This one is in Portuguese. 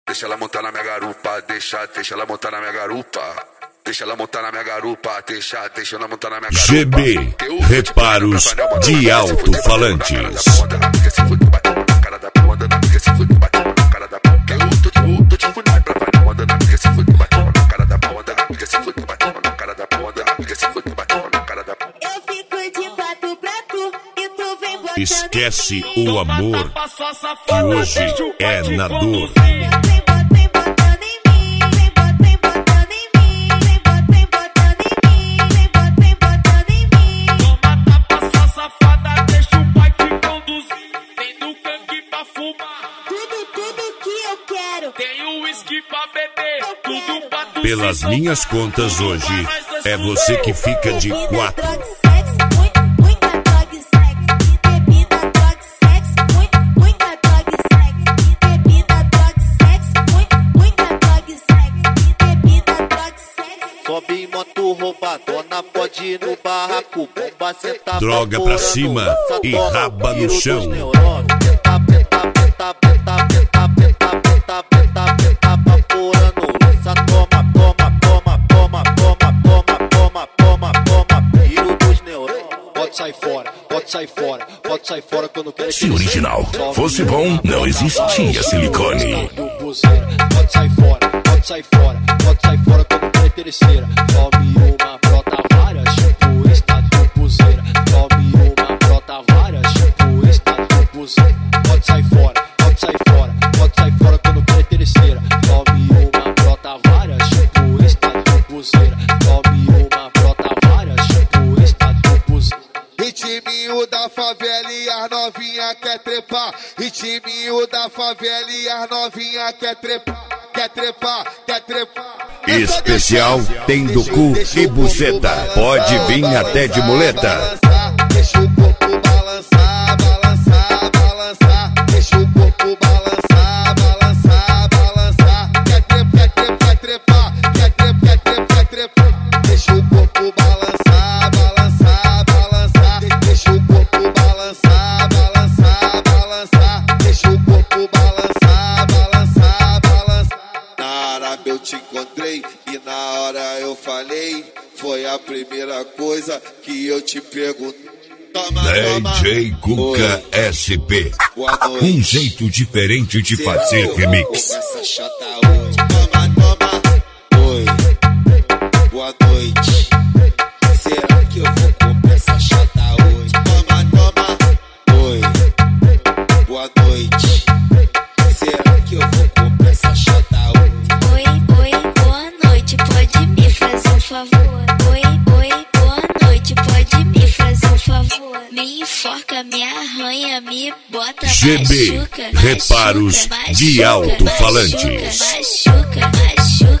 Deixa ela montar na minha garupa, deixa ela montar na minha garupa. Deixa ela montar na minha garupa, deixa ela montar na minha garupa. GB, reparos de alto-falantes. Esquece o amor, que hoje é na dor. Pelas minhas contas hoje, é você que fica de 4. Sobe em moto roubadona, pode ir no barraco, bomba senta Droga pra cima e raba no chão. Pode sair fora, pode sair fora, pode sair fora quando quer. Se original fosse bom, não existia silicone. Pode sair fora, pode sair fora, pode sair fora quando quer terceira. Tome uma, brota várias, tipo estado buzeira. Tome uma, brota várias, tipo estado buzeira. Pode sair fora, pode sair fora, pode sair fora quando quer terceira. Tome uma, brota várias, tipo estado buzeira. Tome uma, brota várias, tipo estado buzeira. Ritminho da favela e as novinha quer trepar. Ritminho da favela e as novinha quer trepar. Quer trepar, quer trepar. Especial tem do cu e buceta. Pode vir até de muleta. Deixa o corpo balançar, balançar, balançar. Deixa o corpo balançar, balançar, balançar. Quer trepar, quer trepar, quer trepar, quer trepar. Deixa o corpo balançar, balançar, balançar. Deixa o corpo balançar, balançar, balançar. Deixa o corpo balançar, balançar, balançar. Na Arábia eu te encontrei e na hora eu falei. Foi a primeira coisa que eu te perguntei. DJ Cuca SP. Um jeito diferente de fazer remix. Essa chata hoje. Toma, toma. Oi. Boa noite. Será que eu vou comer essa chata hoje? Toma, toma. Oi. Boa noite. Será que eu vou comer essa chata hoje? Oi, boa noite. Pode me fazer um favor? Oi, boa noite. Pode me fazer um favor? Me enforca, me arranha, me bota, GB, machuca, reparos machuca, de alto-falantes. machuca, machuca, machuca.